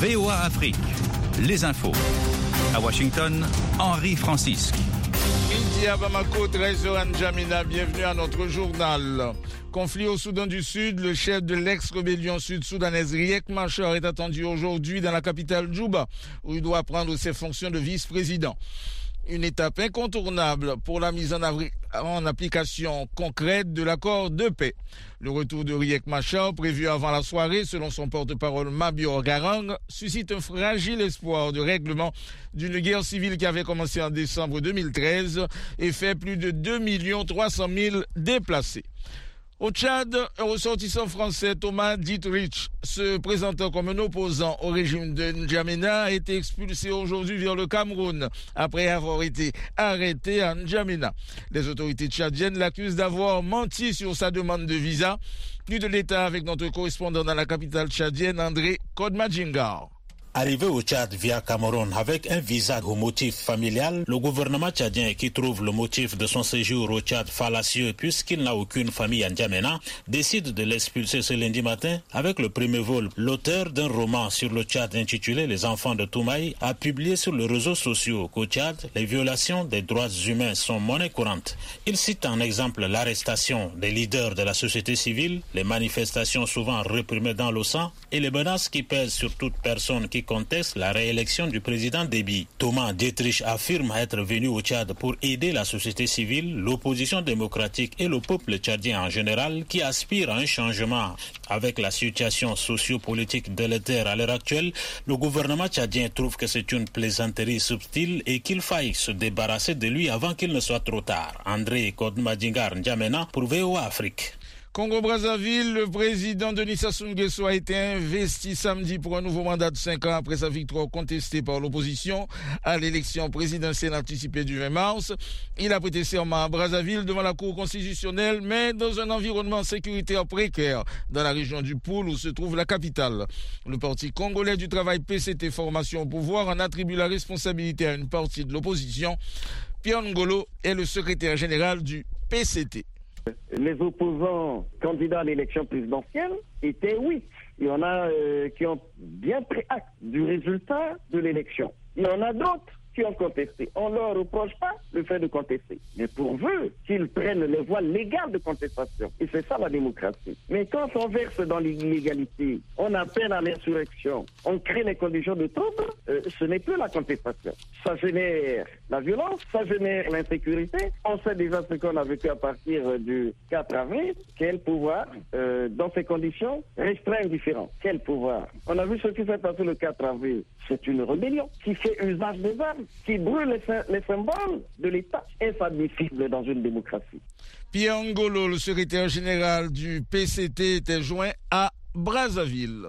VOA Afrique, les infos. À Washington, Henri Francisque. Midi à Bamako, 13h N'Djamena, bienvenue à notre journal. Conflit au Soudan du Sud, le chef de l'ex-rébellion sud-soudanaise Riek Machar est attendu aujourd'hui dans la capitale Djouba, où il doit prendre ses fonctions de vice-président. Une étape incontournable pour la mise en application concrète de l'accord de paix. Le retour de Riek Machar, prévu avant la soirée, selon son porte-parole Mabior Garang, suscite un fragile espoir de règlement d'une guerre civile qui avait commencé en décembre 2013 et fait plus de 2 300 000 déplacés. Au Tchad, un ressortissant français, Thomas Dietrich, se présentant comme un opposant au régime de N'Djamena, a été expulsé aujourd'hui vers le Cameroun après avoir été arrêté à N'Djamena. Les autorités tchadiennes l'accusent d'avoir menti sur sa demande de visa. Plus de détails avec notre correspondant dans la capitale tchadienne, André Kodmadjingar. Arrivé au Tchad via Cameroun avec un visa au motif familial, le gouvernement tchadien, qui trouve le motif de son séjour au Tchad fallacieux puisqu'il n'a aucune famille à N'Djamena, décide de l'expulser ce lundi matin avec le premier vol. L'auteur d'un roman sur le Tchad intitulé Les enfants de Toumaï a publié sur les réseaux sociaux qu'au Tchad, les violations des droits humains sont monnaie courante. Il cite en exemple l'arrestation des leaders de la société civile, les manifestations souvent réprimées dans le sang et les menaces qui pèsent sur toute personne qui conteste la réélection du président Déby. Thomas Dietrich affirme être venu au Tchad pour aider la société civile, l'opposition démocratique et le peuple tchadien en général qui aspire à un changement. Avec la situation socio-politique délétère à l'heure actuelle, le gouvernement tchadien trouve que c'est une plaisanterie subtile et qu'il faille se débarrasser de lui avant qu'il ne soit trop tard. André Kodmadjingar N'Djamena pour VOA Afrique. Congo-Brazzaville, le président Denis Sassou Nguesso a été investi samedi pour un nouveau mandat de 5 ans après sa victoire contestée par l'opposition à l'élection présidentielle anticipée du 20 mars. Il a prêté serment à Brazzaville devant la Cour constitutionnelle, mais dans un environnement sécuritaire précaire dans la région du Poul où se trouve la capitale. Le Parti congolais du travail PCT Formation au pouvoir en attribue la responsabilité à une partie de l'opposition. Pierre Ngolo est le secrétaire général du PCT. Les opposants candidats à l'élection présidentielle étaient 8. Il y en a qui ont bien pris acte du résultat de l'élection. Il y en a d'autres qui ont contesté. On ne leur reproche pas le fait de contester, mais pourvu qu'ils prennent les voies légales de contestation. Et c'est ça la démocratie. Mais quand on verse dans l'illégalité, on appelle à l'insurrection, on crée les conditions de trouble, ce n'est plus la contestation. Ça génère la violence, ça génère l'insécurité. On sait déjà ce qu'on a vécu à partir du 4 avril. Quel pouvoir, dans ces conditions, restreint indifférent? Quel pouvoir? On a vu ce qui s'est passé le 4 avril. C'est une rébellion qui fait usage des armes, qui brûle les symboles de l'État, inadmissible dans une démocratie. Pierre Ngolo, le secrétaire général du PCT, était joint à Brazzaville.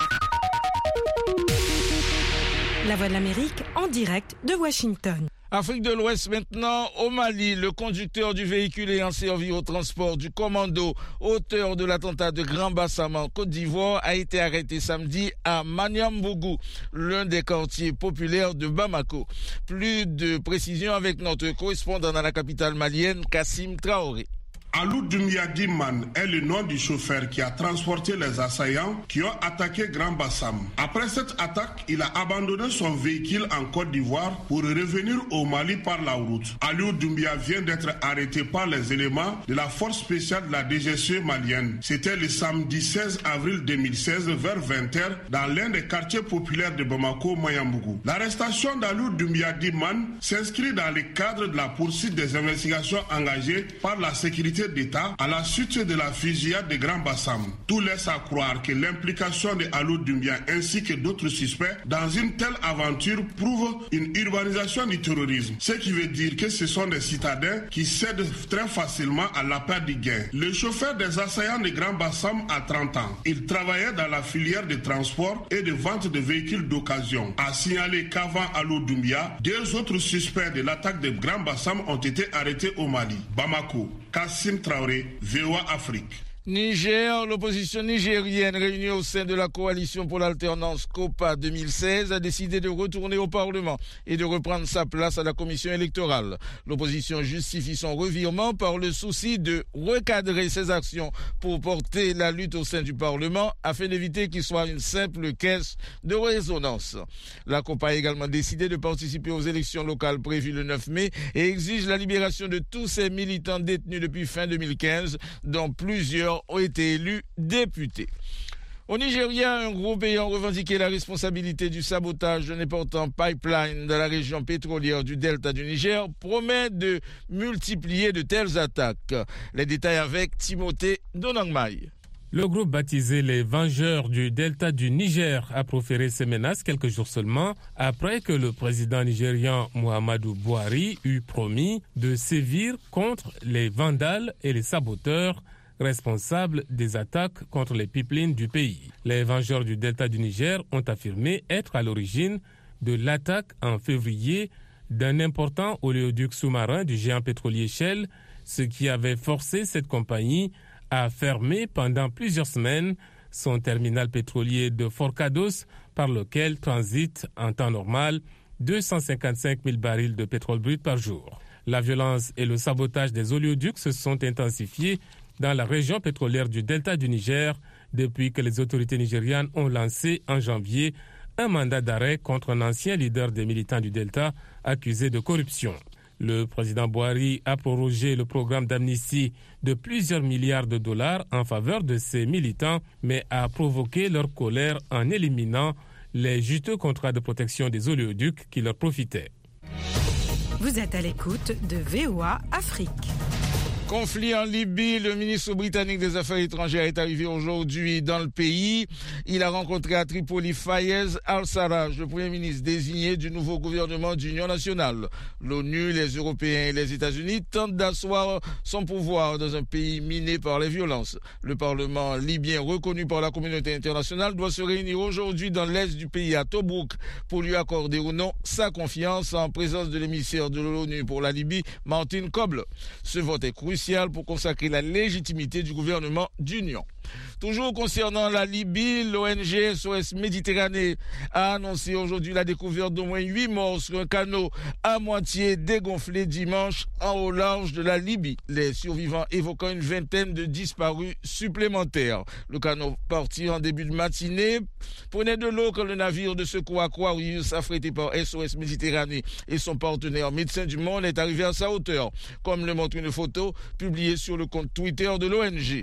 La Voix de l'Amérique en direct de Washington. Afrique de l'Ouest maintenant, au Mali, le conducteur du véhicule ayant servi au transport du commando, auteur de l'attentat de Grand Bassam en Côte d'Ivoire, a été arrêté samedi à Maniambougou, l'un des quartiers populaires de Bamako. Plus de précisions avec notre correspondant dans la capitale malienne, Kassim Traoré. Alou Doumbia Diman est le nom du chauffeur qui a transporté les assaillants qui ont attaqué Grand Bassam. Après cette attaque, il a abandonné son véhicule en Côte d'Ivoire pour revenir au Mali par la route. Alou Doumbia vient d'être arrêté par les éléments de la force spéciale de la DGCE malienne. C'était le samedi 16 avril 2016 vers 20h dans l'un des quartiers populaires de Bamako, Mayambougou. L'arrestation d'Alou Doumbia Diman s'inscrit dans le cadre de la poursuite des investigations engagées par la sécurité d'État à la suite de la fusillade de Grand Bassam. Tout laisse à croire que l'implication de Alou Doumbia ainsi que d'autres suspects dans une telle aventure prouve une urbanisation du terrorisme. Ce qui veut dire que ce sont des citadins qui cèdent très facilement à l'appât du gain. Le chauffeur des assaillants de Grand Bassam a 30 ans. Il travaillait dans la filière de transport et de vente de véhicules d'occasion. A signalé qu'avant Alou Doumbia, 2 autres suspects de l'attaque de Grand Bassam ont été arrêtés au Mali. Bamako, Kassim Traoré, VOA Afrique. Niger, l'opposition nigérienne réunie au sein de la coalition pour l'alternance COPA 2016 a décidé de retourner au Parlement et de reprendre sa place à la commission électorale. L'opposition justifie son revirement par le souci de recadrer ses actions pour porter la lutte au sein du Parlement afin d'éviter qu'il soit une simple caisse de résonance. La COPA a également décidé de participer aux élections locales prévues le 9 mai et exige la libération de tous ses militants détenus depuis fin 2015, dont plusieurs ont été élus députés. Au Nigeria, un groupe ayant revendiqué la responsabilité du sabotage d'un important pipeline dans la région pétrolière du delta du Niger promet de multiplier de telles attaques. Les détails avec Timothée Donangmaï. Le groupe baptisé les Vengeurs du delta du Niger a proféré ces menaces quelques jours seulement après que le président nigérian Muhammadu Buhari eut promis de sévir contre les vandales et les saboteurs responsables des attaques contre les pipelines du pays. Les Vengeurs du delta du Niger ont affirmé être à l'origine de l'attaque en février d'un important oléoduc sous-marin du géant pétrolier Shell, ce qui avait forcé cette compagnie à fermer pendant plusieurs semaines son terminal pétrolier de Forcados par lequel transitent en temps normal 255 000 barils de pétrole brut par jour. La violence et le sabotage des oléoducs se sont intensifiés dans la région pétrolière du delta du Niger depuis que les autorités nigérianes ont lancé en janvier un mandat d'arrêt contre un ancien leader des militants du delta accusé de corruption. Le président Buhari a prorogé le programme d'amnistie de plusieurs milliards de dollars en faveur de ses militants, mais a provoqué leur colère en éliminant les juteux contrats de protection des oléoducs qui leur profitaient. Vous êtes à l'écoute de VOA Afrique. Conflit en Libye, le ministre britannique des Affaires étrangères est arrivé aujourd'hui dans le pays. Il a rencontré à Tripoli Fayez al-Sarraj, le premier ministre désigné du nouveau gouvernement d'union nationale. L'ONU, les Européens et les États-Unis tentent d'asseoir son pouvoir dans un pays miné par les violences. Le Parlement libyen, reconnu par la communauté internationale, doit se réunir aujourd'hui dans l'est du pays à Tobrouk pour lui accorder ou non sa confiance en présence de l'émissaire de l'ONU pour la Libye, Martin Kobler. Ce vote est crucial pour consacrer la légitimité du gouvernement d'union. Toujours concernant la Libye, l'ONG SOS Méditerranée a annoncé aujourd'hui la découverte d'au moins 8 morts sur un canot à moitié dégonflé dimanche au large de la Libye. Les survivants évoquant une vingtaine de disparus supplémentaires. Le canot parti en début de matinée prenait de l'eau quand le navire de secours Aquarius, affrété par SOS Méditerranée et son partenaire Médecins du Monde, est arrivé à sa hauteur, comme le montre une photo publiée sur le compte Twitter de l'ONG.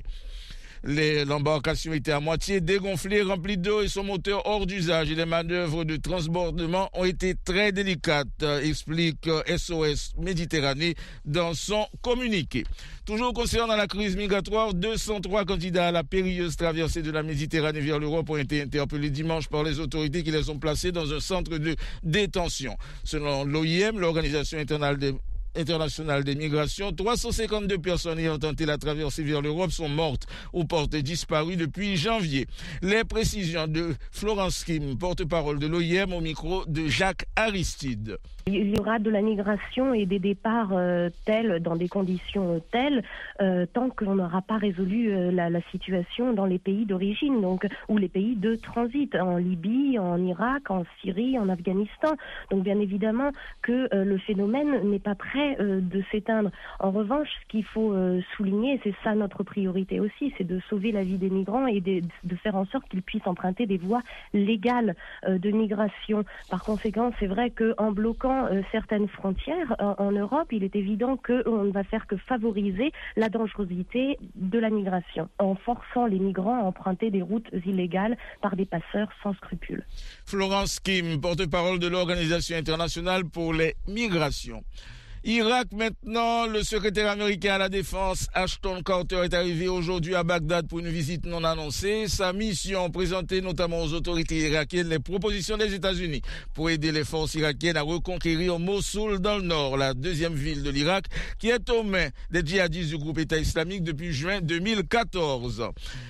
L'embarcation était à moitié dégonflée, remplie d'eau et son moteur hors d'usage. Et les manœuvres de transbordement ont été très délicates, explique SOS Méditerranée dans son communiqué. Toujours concernant la crise migratoire, 203 candidats à la périlleuse traversée de la Méditerranée vers l'Europe ont été interpellés dimanche par les autorités qui les ont placés dans un centre de détention. Selon l'OIM, l'Organisation internationale des migrations, 352 personnes ayant tenté la traversée vers l'Europe sont mortes ou portées disparues depuis janvier. Les précisions de Florence Kim, porte-parole de l'OIM, au micro de Jacques Aristide. Il y aura de la migration et des départs tels, dans des conditions telles, tant qu'on n'aura pas résolu la situation dans les pays d'origine, donc, ou les pays de transit, en Libye, en Irak, en Syrie, en Afghanistan. Donc bien évidemment que le phénomène n'est pas prêt de s'éteindre. En revanche, ce qu'il faut souligner, et c'est ça notre priorité aussi, c'est de sauver la vie des migrants et de faire en sorte qu'ils puissent emprunter des voies légales de migration. Par conséquent, c'est vrai qu'en bloquant certaines frontières en Europe, il est évident qu'on ne va faire que favoriser la dangerosité de la migration, en forçant les migrants à emprunter des routes illégales par des passeurs sans scrupules. Florence Kim, porte-parole de l'Organisation internationale pour les migrations. Irak maintenant, le secrétaire américain à la défense Ashton Carter est arrivé aujourd'hui à Bagdad pour une visite non annoncée. Sa mission, présenter notamment aux autorités irakiennes les propositions des États-Unis pour aider les forces irakiennes à reconquérir Mossoul dans le nord, la deuxième ville de l'Irak, qui est aux mains des djihadistes du groupe État islamique depuis juin 2014.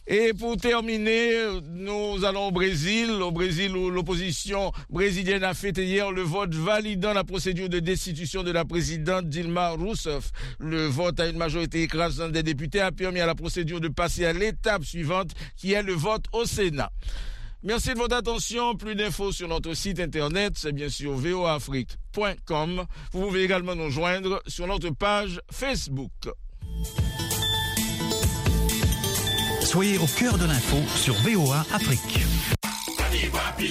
Et pour terminer, nous allons au Brésil. Au Brésil, où l'opposition brésilienne a fêté hier le vote validant la procédure de destitution de la présidente Dilma Rousseff. Le vote à une majorité écrasante des députés a permis à la procédure de passer à l'étape suivante, qui est le vote au Sénat. Merci de votre attention. Plus d'infos sur notre site internet, c'est bien sûr voaafrique.com. Vous pouvez également nous joindre sur notre page Facebook. Soyez au cœur de l'info sur VOA Afrique.